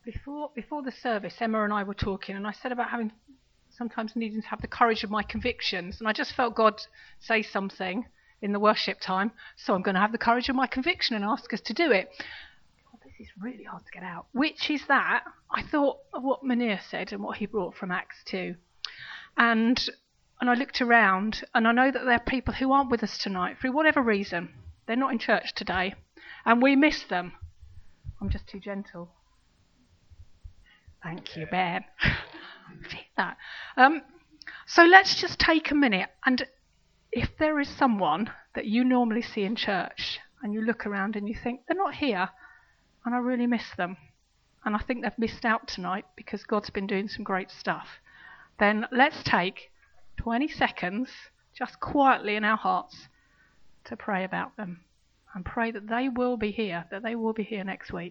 Before the service, Emma and I were talking, and I said about sometimes needing to have the courage of my convictions, and I just felt God say something in the worship time, so I'm going to have the courage of my conviction and ask us to do it. Oh, this is really hard to get out. Which is that I thought of what Munir said and what he brought from Acts 2, and I looked around, and I know that there are people who aren't with us tonight for whatever reason. They're not in church today, and we miss them. I'm just too gentle. Thank you, Ben. Feel that. So let's just take a minute, and if there is someone that you normally see in church, and you look around and you think, they're not here, and I really miss them, and I think they've missed out tonight because God's been doing some great stuff, then let's take 20 seconds, just quietly in our hearts, to pray about them, and pray that they will be here, next week.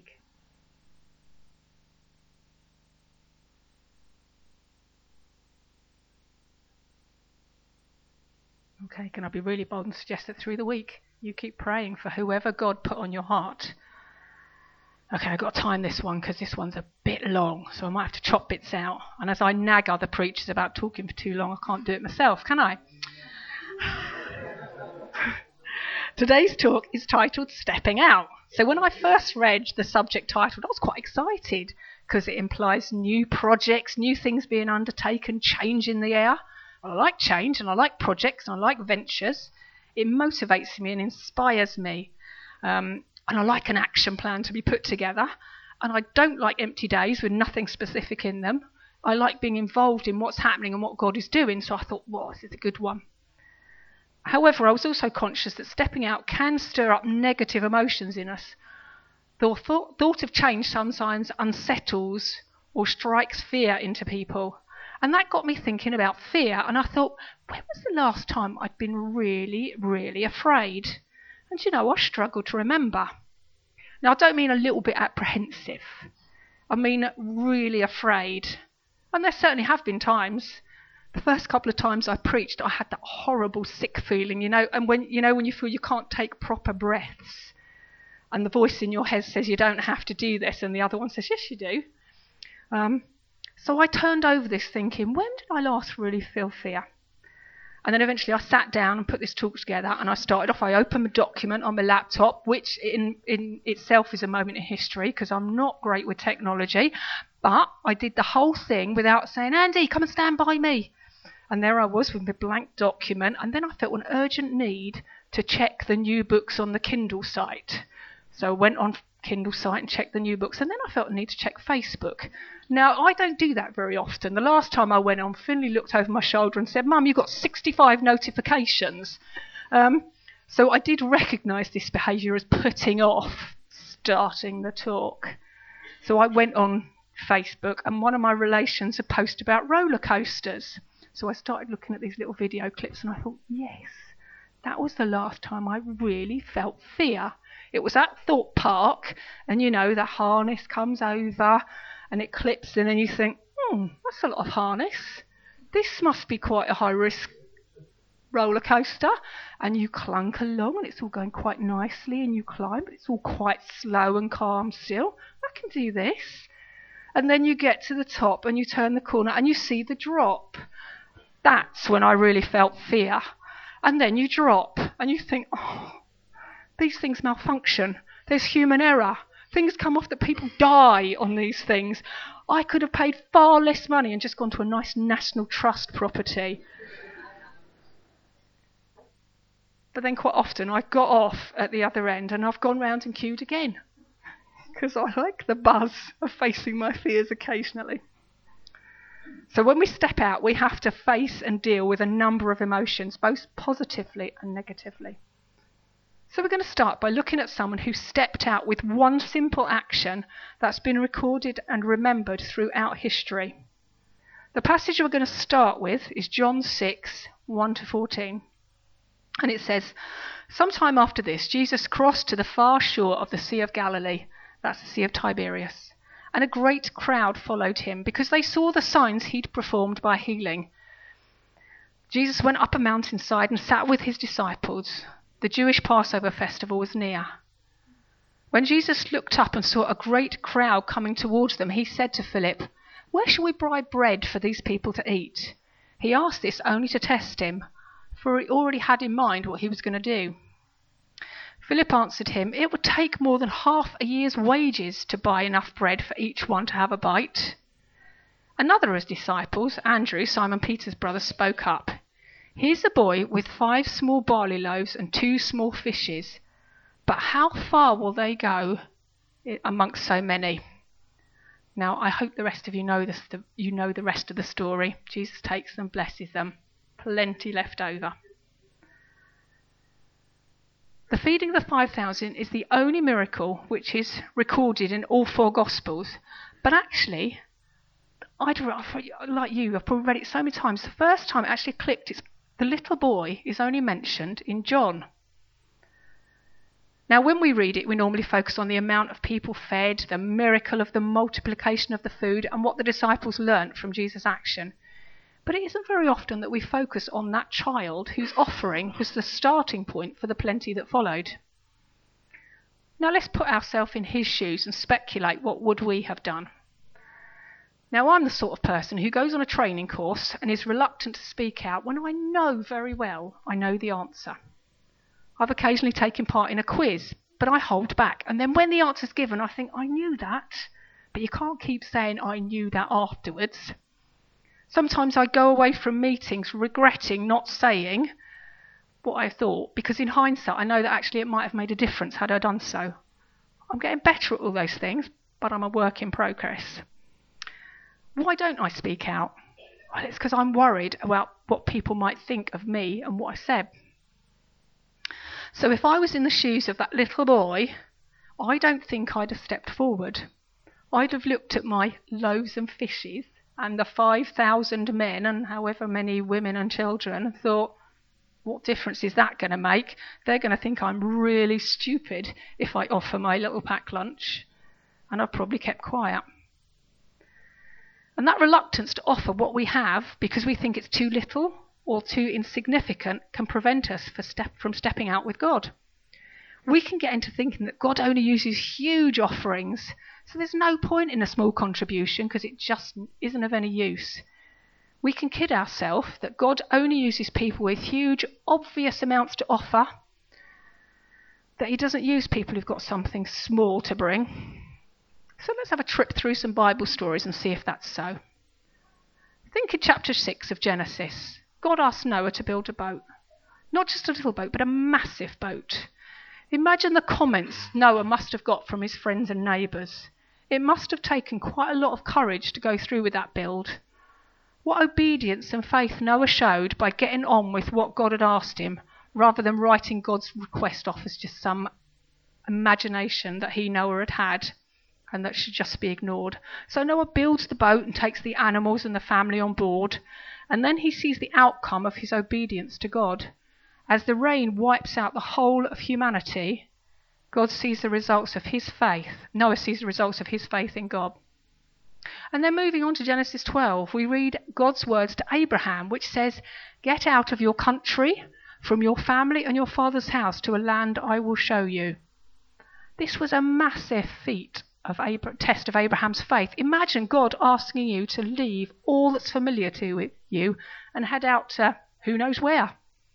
Okay, can I be really bold and suggest that through the week you keep praying for whoever God put on your heart? Okay, I've got to time this one because this one's a bit long, so I might have to chop bits out. And as I nag other preachers about talking for too long, I can't do it myself, can I? Today's talk is titled Stepping Out. So when I first read the subject title, I was quite excited because it implies new projects, new things being undertaken, change in the air. I like change, and I like projects, and I like ventures. It motivates me and inspires me. And I like an action plan to be put together. And I don't like empty days with nothing specific in them. I like being involved in what's happening and what God is doing. So I thought, wow, this is a good one. However, I was also conscious that stepping out can stir up negative emotions in us. The thought of change sometimes unsettles or strikes fear into people. And that got me thinking about fear. And I thought, when was the last time I'd been really, really afraid? And I struggle to remember. Now, I don't mean a little bit apprehensive. I mean really afraid. And there certainly have been times. The first couple of times I preached, I had that horrible sick feeling, and when you feel you can't take proper breaths. And the voice in your head says you don't have to do this, and the other one says, yes, you do. So I turned over this thinking, when did I last really feel fear? And then eventually I sat down and put this talk together, and I opened my document on my laptop, which in itself is a moment in history because I'm not great with technology, but I did the whole thing without saying, Andy, come and stand by me. And there I was with my blank document, and then I felt an urgent need to check the new books on the Kindle site. So I went on Kindle site and checked the new books, and then I felt a need to check Facebook. Now, I don't do that very often. The last time I went on, Finley looked over my shoulder and said, Mum, you've got 65 notifications. So I did recognise this behaviour as putting off starting the talk. So I went on Facebook, and one of my relations had posted about roller coasters. So I started looking at these little video clips, and I thought, yes, that was the last time I really felt fear. It was at Thorpe Park, and the harness comes over, and it clips in, and you think, that's a lot of harness. This must be quite a high-risk roller coaster. And you clunk along, and it's all going quite nicely, and you climb, but it's all quite slow and calm still. I can do this. And then you get to the top, and you turn the corner, and you see the drop. That's when I really felt fear. And then you drop, and you think, these things malfunction. There's human error. Things come off that people die on these things. I could have paid far less money and just gone to a nice National Trust property. But then quite often I've got off at the other end and I've gone round and queued again. Because I like the buzz of facing my fears occasionally. So when we step out, we have to face and deal with a number of emotions, both positively and negatively. So we're going to start by looking at someone who stepped out with one simple action that's been recorded and remembered throughout history. The passage we're going to start with is John 6, 1-14. And it says, sometime after this, Jesus crossed to the far shore of the Sea of Galilee, that's the Sea of Tiberias, and a great crowd followed him because they saw the signs he'd performed by healing. Jesus went up a mountainside and sat with his disciples. The Jewish Passover festival was near. When Jesus looked up and saw a great crowd coming towards them, he said to Philip, "Where shall we buy bread for these people to eat?" He asked this only to test him, for he already had in mind what he was going to do. Philip answered him, "It would take more than half a year's wages to buy enough bread for each one to have a bite." Another of his disciples, Andrew, Simon Peter's brother, spoke up. "Here's a boy with 5 small barley loaves and 2 small fishes. But how far will they go amongst so many?" Now, I hope the rest of you know this. You know the rest of the story. Jesus takes them, blesses them. Plenty left over. The feeding of the 5,000 is the only miracle which is recorded in all 4 Gospels. But actually, like you, I've probably read it so many times. The first time it actually clicked, the little boy is only mentioned in John. Now, when we read it, we normally focus on the amount of people fed, the miracle of the multiplication of the food, and what the disciples learnt from Jesus' action. But it isn't very often that we focus on that child whose offering was the starting point for the plenty that followed. Now, let's put ourselves in his shoes and speculate what would we have done. Now, I'm the sort of person who goes on a training course and is reluctant to speak out when I know very well I know the answer. I've occasionally taken part in a quiz, but I hold back. And then when the answer's given, I think, I knew that. But you can't keep saying I knew that afterwards. Sometimes I go away from meetings regretting not saying what I thought, because in hindsight, I know that actually it might have made a difference had I done so. I'm getting better at all those things, but I'm a work in progress. Why don't I speak out? Well, it's because I'm worried about what people might think of me and what I said. So if I was in the shoes of that little boy, I don't think I'd have stepped forward. I'd have looked at my loaves and fishes and the 5,000 men and however many women and children and thought, what difference is that going to make? They're going to think I'm really stupid if I offer my little packed lunch. And I've probably kept quiet. And that reluctance to offer what we have because we think it's too little or too insignificant can prevent us from stepping out with God. We can get into thinking that God only uses huge offerings, so there's no point in a small contribution because it just isn't of any use. We can kid ourselves that God only uses people with huge, obvious amounts to offer, that he doesn't use people who've got something small to bring. So let's have a trip through some Bible stories and see if that's so. Think in chapter 6 of Genesis. God asked Noah to build a boat. Not just a little boat, but a massive boat. Imagine the comments Noah must have got from his friends and neighbours. It must have taken quite a lot of courage to go through with that build. What obedience and faith Noah showed by getting on with what God had asked him, rather than writing God's request off as just some imagination that Noah had had, and that should just be ignored. So Noah builds the boat and takes the animals and the family on board, and then he sees the outcome of his obedience to God. As the rain wipes out the whole of humanity, Noah sees the results of his faith in God. And then moving on to Genesis 12, we read God's words to Abraham, which says, "Get out of your country, from your family and your father's house, to a land I will show you." This was a massive test of Abraham's faith. Imagine God asking you to leave all that's familiar to you and head out to who knows where.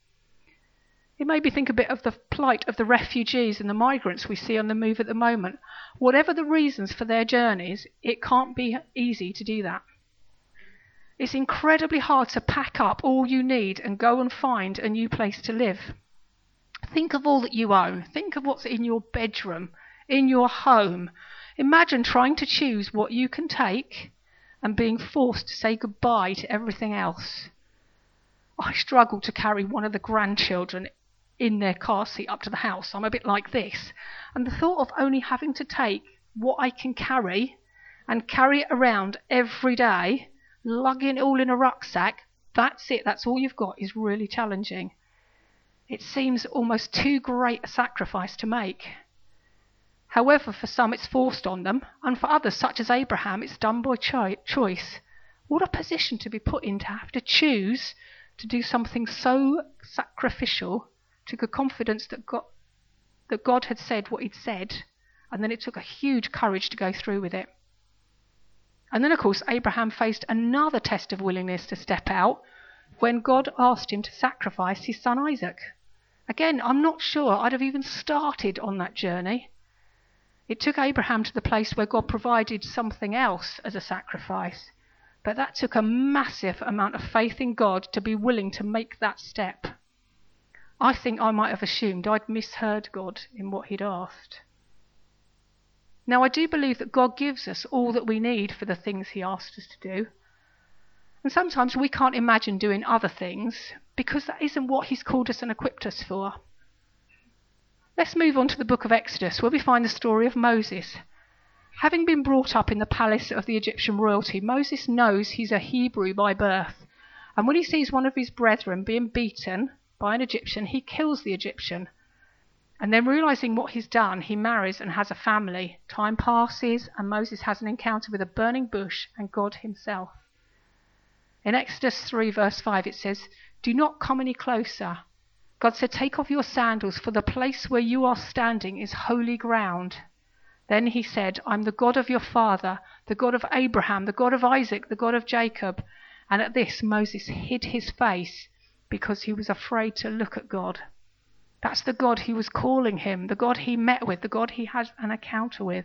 It made me think a bit of the plight of the refugees and the migrants we see on the move at the moment. Whatever the reasons for their journeys, it can't be easy to do that. It's incredibly hard to pack up all you need and go and find a new place to live. Think of all that you own. Think of what's in your bedroom, in your home. Imagine trying to choose what you can take and being forced to say goodbye to everything else. I struggle to carry one of the grandchildren in their car seat up to the house. I'm a bit like this. And the thought of only having to take what I can carry and carry it around every day, lugging it all in a rucksack, that's it, that's all you've got, is really challenging. It seems almost too great a sacrifice to make. However, for some it's forced on them, and for others, such as Abraham, it's done by choice. What a position to be put in, to have to choose to do something so sacrificial, to the confidence that God had said what he'd said, And then it took a huge courage to go through with it. And then, of course, Abraham faced another test of willingness to step out when God asked him to sacrifice his son Isaac. Again, I'm not sure I'd have even started on that journey. It took Abraham to the place where God provided something else as a sacrifice. But that took a massive amount of faith in God to be willing to make that step. I think I might have assumed I'd misheard God in what he'd asked. Now, I do believe that God gives us all that we need for the things he asks us to do. And sometimes we can't imagine doing other things because that isn't what he's called us and equipped us for. Let's move on to the book of Exodus, where we find the story of Moses. Having been brought up in the palace of the Egyptian royalty, Moses knows he's a Hebrew by birth. And when he sees one of his brethren being beaten by an Egyptian, he kills the Egyptian. And then, realizing what he's done, he marries and has a family. Time passes, and Moses has an encounter with a burning bush and God himself. In Exodus 3 verse 5 it says, "Do not come any closer. God said, take off your sandals, for the place where you are standing is holy ground." Then he said, "I'm the God of your father, the God of Abraham, the God of Isaac, the God of Jacob." And at this, Moses hid his face because he was afraid to look at God. That's the God he was calling him, the God he met with, the God he had an encounter with.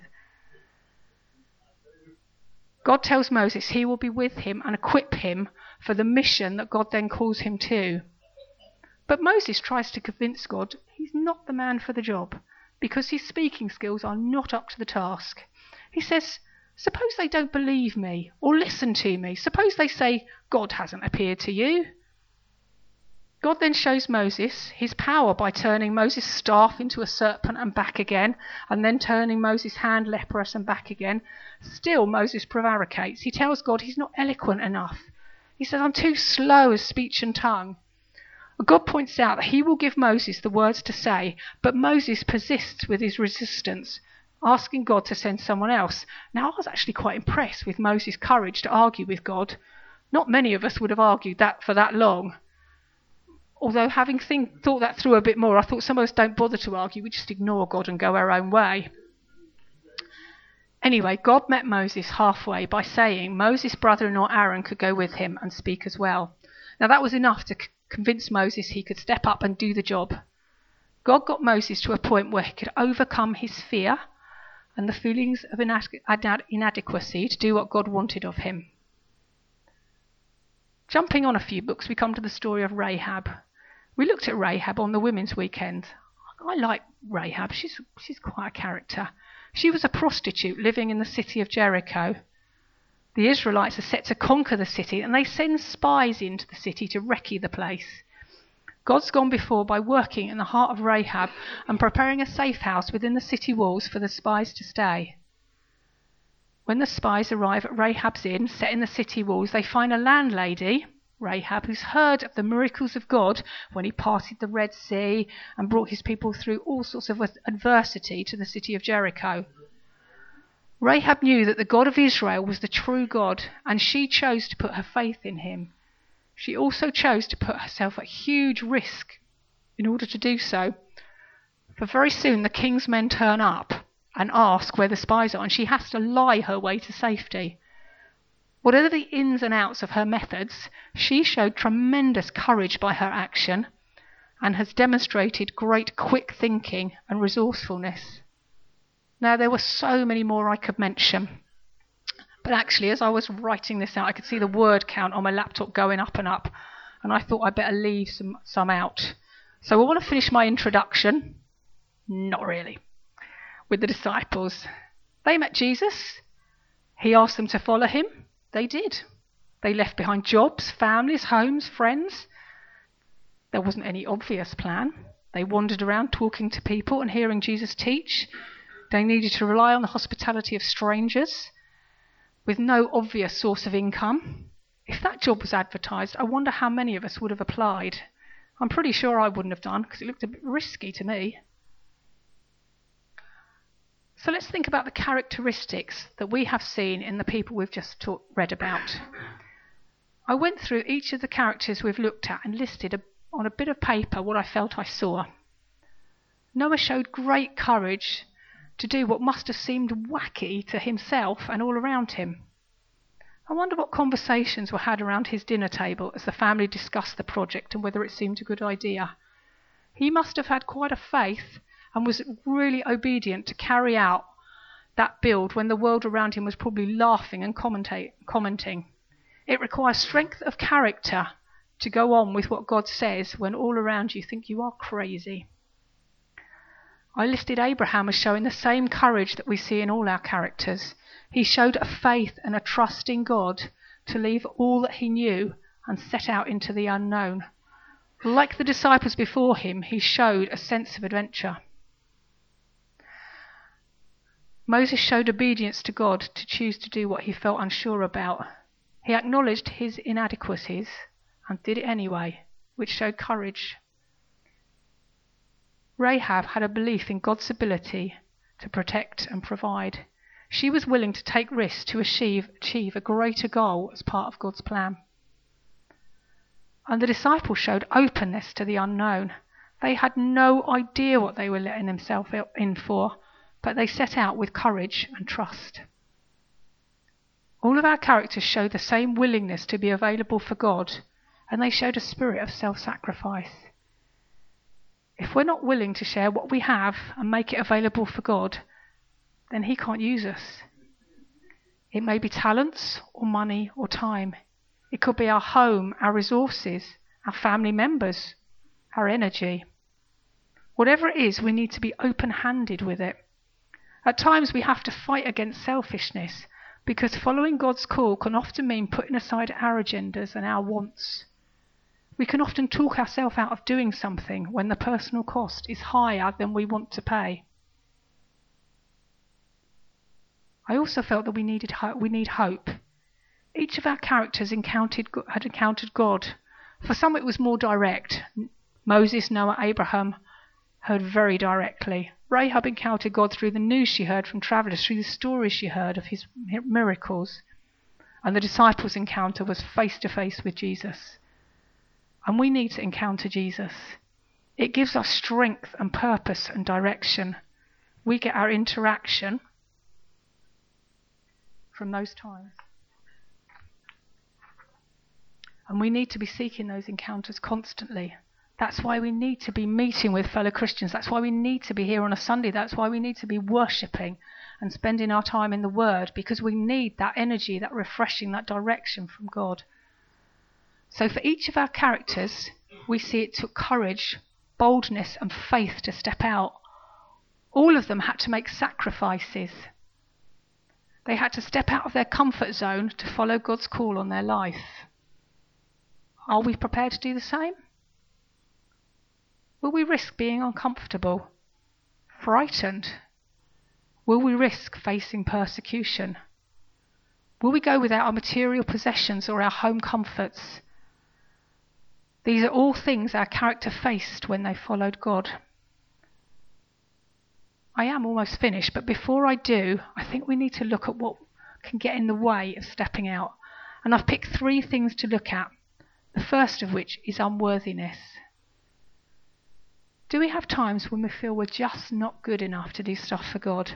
God tells Moses he will be with him and equip him for the mission that God then calls him to. But Moses tries to convince God he's not the man for the job because his speaking skills are not up to the task. He says, suppose they don't believe me or listen to me. Suppose they say God hasn't appeared to you. God then shows Moses his power by turning Moses' staff into a serpent and back again, and then turning Moses' hand leprous and back again. Still, Moses prevaricates. He tells God he's not eloquent enough. He says, I'm too slow of speech and tongue. God points out that he will give Moses the words to say, but Moses persists with his resistance, asking God to send someone else. Now, I was actually quite impressed with Moses' courage to argue with God. Not many of us would have argued that for that long. Although having thought that through a bit more, I thought some of us don't bother to argue. We just ignore God and go our own way. Anyway, God met Moses halfway by saying Moses' brother-in-law Aaron could go with him and speak as well. Now that was enough to convince Moses he could step up and do the job. God got Moses to a point where he could overcome his fear and the feelings of inadequacy to do what God wanted of him. Jumping on a few books, we come to the story of Rahab. We looked at Rahab on the Women's Weekend. I like Rahab. She's quite a character. She was a prostitute living in the city of Jericho. The Israelites are set to conquer the city, and they send spies into the city to recce the place. God's gone before by working in the heart of Rahab and preparing a safe house within the city walls for the spies to stay. When the spies arrive at Rahab's inn, set in the city walls, they find a landlady, Rahab, who's heard of the miracles of God when he parted the Red Sea and brought his people through all sorts of adversity to the city of Jericho. Rahab knew that the God of Israel was the true God, and she chose to put her faith in him. She also chose to put herself at huge risk in order to do so. For very soon the king's men turn up and ask where the spies are, and she has to lie her way to safety. Whatever the ins and outs of her methods, she showed tremendous courage by her action and has demonstrated great quick thinking and resourcefulness. Now, there were so many more I could mention, but actually as I was writing this out, I could see the word count on my laptop going up and up, and I thought I'd better leave some out. So I want to finish my introduction. Not really. With the disciples. They met Jesus. He asked them to follow him. They did. They left behind jobs, families, homes, friends. There wasn't any obvious plan. They wandered around talking to people and hearing Jesus teach. They needed to rely on the hospitality of strangers with no obvious source of income. If that job was advertised, I wonder how many of us would have applied. I'm pretty sure I wouldn't have done because it looked a bit risky to me. So let's think about the characteristics that we have seen in the people we've just read about. I went through each of the characters we've looked at and listed on a bit of paper what I felt I saw. Noah showed great courage to do what must have seemed wacky to himself and all around him. I wonder what conversations were had around his dinner table as the family discussed the project and whether it seemed a good idea. He must have had quite a faith and was really obedient to carry out that build when the world around him was probably laughing and commenting. It requires strength of character to go on with what God says when all around you think you are crazy. I listed Abraham as showing the same courage that we see in all our characters. He showed a faith and a trust in God to leave all that he knew and set out into the unknown. Like the disciples before him, he showed a sense of adventure. Moses showed obedience to God to choose to do what he felt unsure about. He acknowledged his inadequacies and did it anyway, which showed courage. Rahab had a belief in God's ability to protect and provide. She was willing to take risks to achieve a greater goal as part of God's plan. And the disciples showed openness to the unknown. They had no idea what they were letting themselves in for, but they set out with courage and trust. All of our characters show the same willingness to be available for God, and they showed a spirit of self-sacrifice. If we're not willing to share what we have and make it available for God, then he can't use us. It may be talents or money or time. It could be our home, our resources, our family members, our energy. Whatever it is, we need to be open-handed with it. At times we have to fight against selfishness, because following God's call can often mean putting aside our agendas and our wants. We can often talk ourselves out of doing something when the personal cost is higher than we want to pay. I also felt that we need hope. Each of our characters had encountered God. For some it was more direct. Moses, Noah, Abraham heard very directly. Rahab encountered God through the news she heard from travellers, through the stories she heard of his miracles. And the disciples' encounter was face to face with Jesus. And we need to encounter Jesus. It gives us strength and purpose and direction. We get our interaction from those times. And we need to be seeking those encounters constantly. That's why we need to be meeting with fellow Christians. That's why we need to be here on a Sunday. That's why we need to be worshipping and spending our time in the Word, because we need that energy, that refreshing, that direction from God. So for each of our characters, we see it took courage, boldness and faith to step out. All of them had to make sacrifices. They had to step out of their comfort zone to follow God's call on their life. Are we prepared to do the same? Will we risk being uncomfortable, frightened? Will we risk facing persecution? Will we go without our material possessions or our home comforts? These are all things our character faced when they followed God. I am almost finished, but before I do, I think we need to look at what can get in the way of stepping out. And I've picked 3 things to look at, the first of which is unworthiness. Do we have times when we feel we're just not good enough to do stuff for God?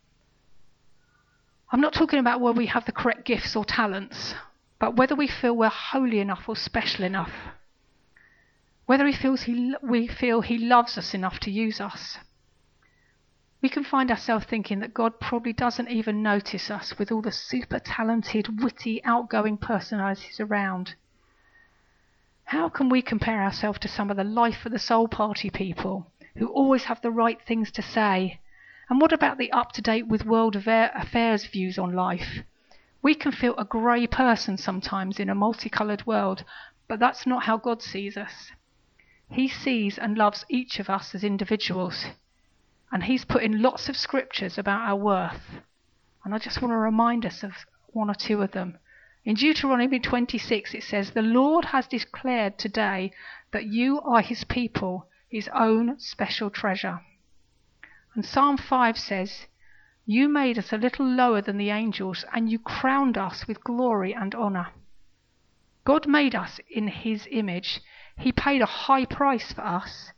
I'm not talking about whether we have the correct gifts or talents, but whether we feel we're holy enough or special enough. Whether we feel he loves us enough to use us. We can find ourselves thinking that God probably doesn't even notice us with all the super talented, witty, outgoing personalities around. How can we compare ourselves to some of the life of the soul party people who always have the right things to say? And what about the up-to-date with world affairs views on life? We can feel a grey person sometimes in a multicoloured world, but that's not how God sees us. He sees and loves each of us as individuals. And he's put in lots of scriptures about our worth. And I just want to remind us of 1 or 2 of them. In Deuteronomy 26 it says, "The Lord has declared today that you are his people, his own special treasure." And Psalm 5 says, "You made us a little lower than the angels, and you crowned us with glory and honour." God made us in his image. He paid a high price for us.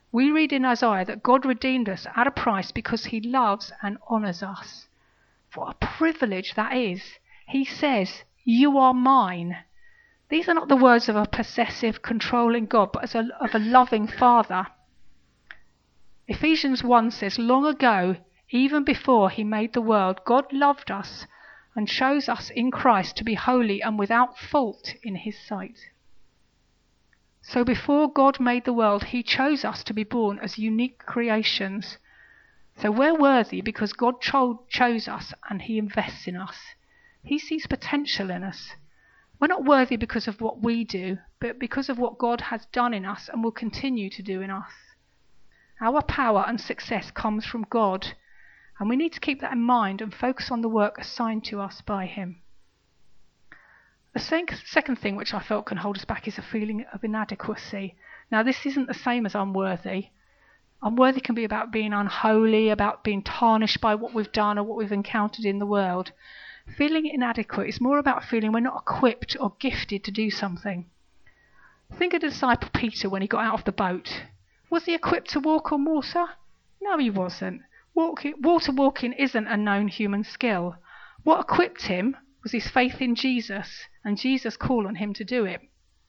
We read in Isaiah that God redeemed us at a price because he loves and honours us. What a privilege that is. He says, "You are mine." These are not the words of a possessive, controlling God, but of a loving Father. Ephesians 1 says, "Long ago, even before he made the world, God loved us and chose us in Christ to be holy and without fault in his sight." So before God made the world, he chose us to be born as unique creations. So we're worthy because God chose us and he invests in us. He sees potential in us. We're not worthy because of what we do, but because of what God has done in us and will continue to do in us. Our power and success comes from God, and we need to keep that in mind and focus on the work assigned to us by him. The second thing which I felt can hold us back is a feeling of inadequacy. Now, this isn't the same as unworthy. Unworthy can be about being unholy, about being tarnished by what we've done or what we've encountered in the world. Feeling inadequate is more about feeling we're not equipped or gifted to do something. Think of the disciple Peter when he got out of the boat. Was he equipped to walk on water? No, he wasn't. Water walking isn't a known human skill. What equipped him was his faith in Jesus and Jesus' call on him to do it.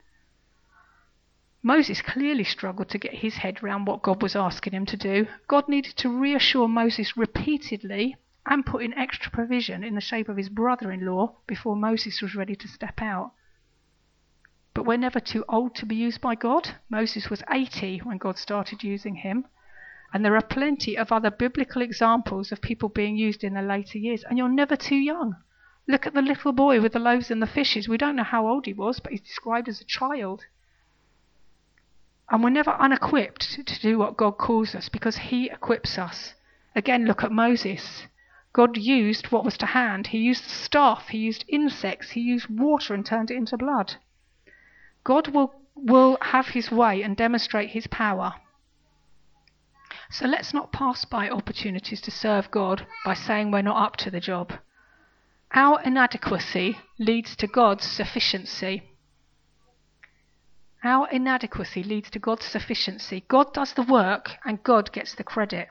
Moses clearly struggled to get his head around what God was asking him to do. God needed to reassure Moses repeatedly and put in extra provision in the shape of his brother-in-law before Moses was ready to step out. But we're never too old to be used by God. Moses was 80 when God started using him. And there are plenty of other biblical examples of people being used in their later years. And you're never too young. Look at the little boy with the loaves and the fishes. We don't know how old he was, but he's described as a child. And we're never unequipped to do what God calls us because he equips us. Again, look at Moses. God used what was to hand. He used the staff. He used insects. He used water and turned it into blood. God will have his way and demonstrate his power. So let's not pass by opportunities to serve God by saying we're not up to the job. Our inadequacy leads to God's sufficiency. Our inadequacy leads to God's sufficiency. God does the work and God gets the credit.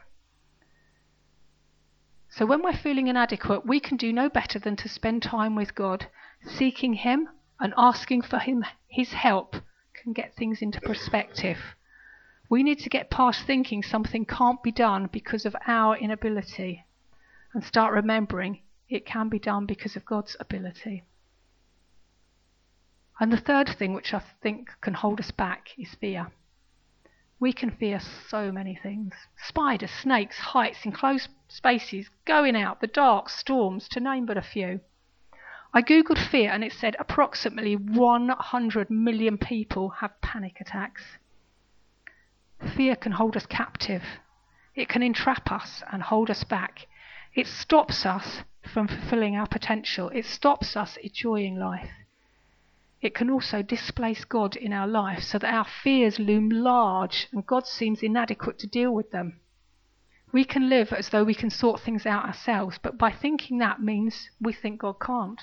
So when we're feeling inadequate, we can do no better than to spend time with God. Seeking him and asking for his help can get things into perspective. We need to get past thinking something can't be done because of our inability and start remembering it can be done because of God's ability. And the third thing which I think can hold us back is fear. We can fear so many things. Spiders, snakes, heights, enclosed spaces, going out, the dark, storms, to name but a few. I googled fear and it said approximately 100 million people have panic attacks. Fear can hold us captive. It can entrap us and hold us back. It stops us from fulfilling our potential. It stops us enjoying life. It can also displace God in our life so that our fears loom large and God seems inadequate to deal with them. We can live as though we can sort things out ourselves, but by thinking that means we think God can't.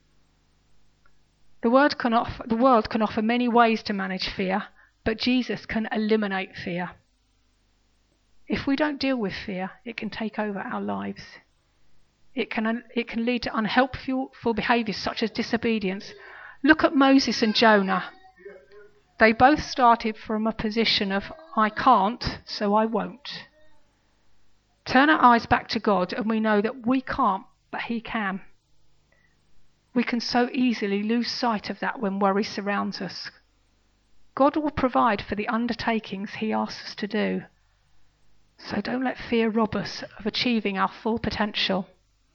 The world can offer many ways to manage fear, but Jesus can eliminate fear. If we don't deal with fear, it can take over our lives. It can lead to unhelpful behaviours such as disobedience. Look at Moses and Jonah. They both started from a position of, I can't, so I won't. Turn our eyes back to God and we know that we can't, but he can. We can so easily lose sight of that when worry surrounds us. God will provide for the undertakings he asks us to do. So don't let fear rob us of achieving our full potential.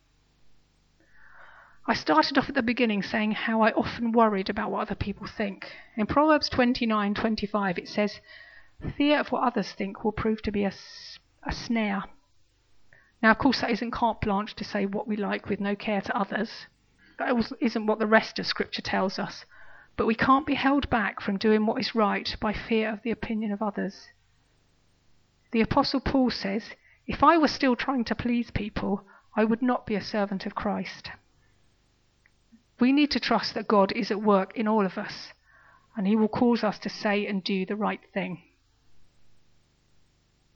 I started off at the beginning saying how I often worried about what other people think. In Proverbs 29:25 it says, fear of what others think will prove to be a snare. Now, of course, that isn't carte blanche to say what we like with no care to others. That isn't what the rest of Scripture tells us. But we can't be held back from doing what is right by fear of the opinion of others. The Apostle Paul says, if I were still trying to please people, I would not be a servant of Christ. We need to trust that God is at work in all of us, and he will cause us to say and do the right thing.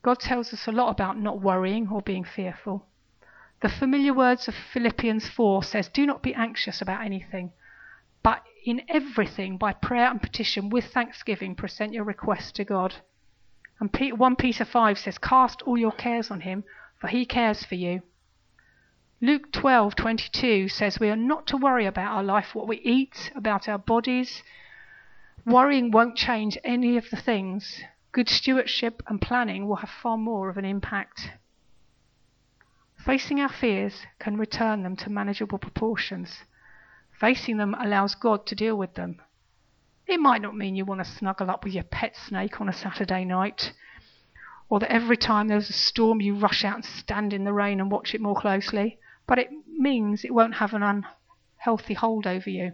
God tells us a lot about not worrying or being fearful. The familiar words of Philippians 4 says, "Do not be anxious about anything, but in everything, by prayer and petition, with thanksgiving, present your requests to God." And 1 Peter 5 says, "Cast all your cares on him, for he cares for you." Luke 12:22 says we are not to worry about our life, what we eat, about our bodies. Worrying won't change any of the things. Good stewardship and planning will have far more of an impact. Facing our fears can return them to manageable proportions. Facing them allows God to deal with them. It might not mean you want to snuggle up with your pet snake on a Saturday night, or that every time there's a storm you rush out and stand in the rain and watch it more closely, but it means it won't have an unhealthy hold over you.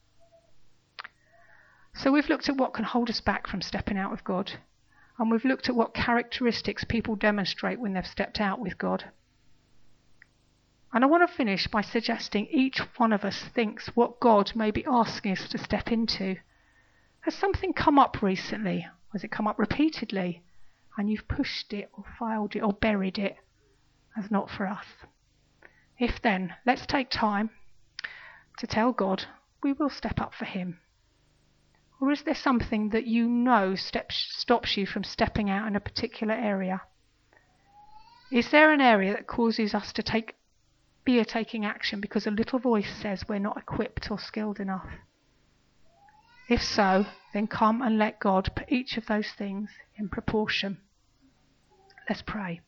So we've looked at what can hold us back from stepping out with God, and we've looked at what characteristics people demonstrate when they've stepped out with God. And I want to finish by suggesting each one of us thinks what God may be asking us to step into. Has something come up recently? Has it come up repeatedly? And you've pushed it or filed it or buried it as not for us? If then, let's take time to tell God we will step up for him. Or is there something that you know stops you from stepping out in a particular area? Is there an area that causes us to fear taking action because a little voice says we're not equipped or skilled enough? If so, then come and let God put each of those things in proportion. Let's pray.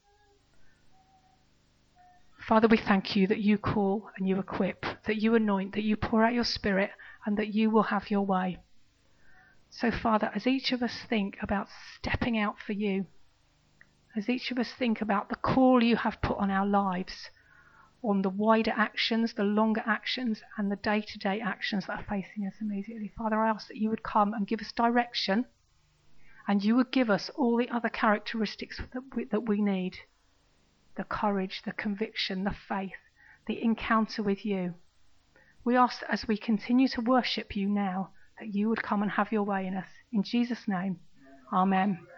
Father, we thank you that you call and you equip, that you anoint, that you pour out your Spirit, and that you will have your way. So, Father, as each of us think about stepping out for you, as each of us think about the call you have put on our lives, on the wider actions, the longer actions, and the day-to-day actions that are facing us immediately, Father, I ask that you would come and give us direction, and you would give us all the other characteristics that we need. The courage, the conviction, the faith, the encounter with you. We ask that as we continue to worship you now, that you would come and have your way in us. In Jesus' name, amen.